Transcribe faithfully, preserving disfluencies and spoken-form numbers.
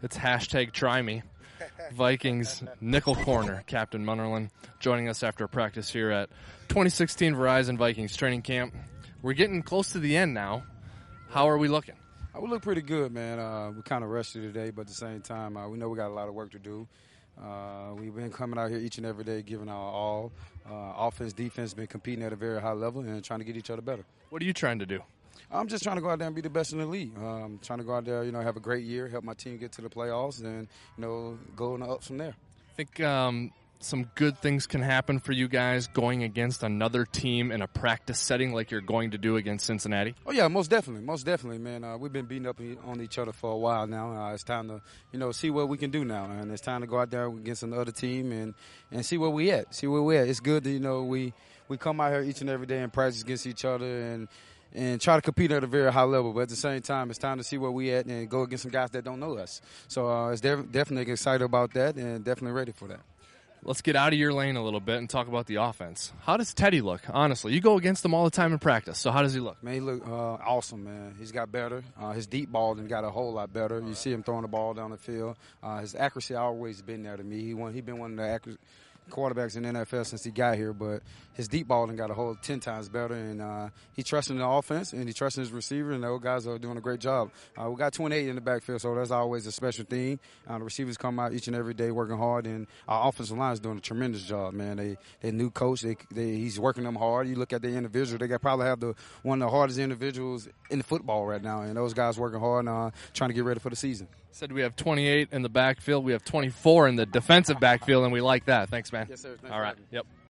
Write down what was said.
It's hashtag try me. Vikings nickel corner, Captain Munnerlyn, joining us after practice here at twenty sixteen Verizon Vikings training camp. We're getting close to the end now. How are we looking? Uh, we look pretty good, man. Uh, we kind of rested today, but at the same time, uh, we know we got a lot of work to do. Uh, we've been coming out here each and every day, giving our all. Uh, offense, defense, been competing at a very high level and trying to get each other better. What are you trying to do? I'm just trying to go out there and be the best in the league. Um, trying to go out there, you know, have a great year, help my team get to the playoffs, and, you know, go in the ups from there. I think um, some good things can happen for you guys going against another team in a practice setting like you're going to do against Cincinnati. Oh, yeah, most definitely. Most definitely, man. Uh, we've been beating up on each other for a while now. Uh, it's time to, you know, see what we can do now. And it's time to go out there against another team and, and see where we at. See where we at. It's good that, you know, we, we come out here each and every day and practice against each other and and try to compete at a very high level. But at the same time, it's time to see where we at and go against some guys that don't know us. So uh, it's def- definitely excited about that and definitely ready for that. Let's get out of your lane a little bit and talk about the offense. How does Teddy look, honestly? You go against him all the time in practice, so how does he look? Man, he look uh, awesome, man. He's got better. Uh, his deep ball done got a whole lot better. You see him throwing the ball down the field. Uh, his accuracy always been there to me. He won, he been one of the accuracy quarterbacks in the N F L since he got here, but his deep ball done got a whole ten times better, and uh, he trusting the offense, and he trusting his receiver, and those guys are doing a great job. Uh, we got twenty-eight in the backfield, so that's always a special thing. Uh, the receivers come out each and every day working hard, and our offensive line is doing a tremendous job, man. They, they new coach, they, they, he's working them hard. You look at the individual, they got probably have the one of the hardest individuals in the football right now, and those guys working hard and uh, trying to get ready for the season. Said we have twenty-eight in the backfield. We have twenty-four in the defensive backfield, and we like that. Thanks, man. Yes, sir. Thanks All right. Yep.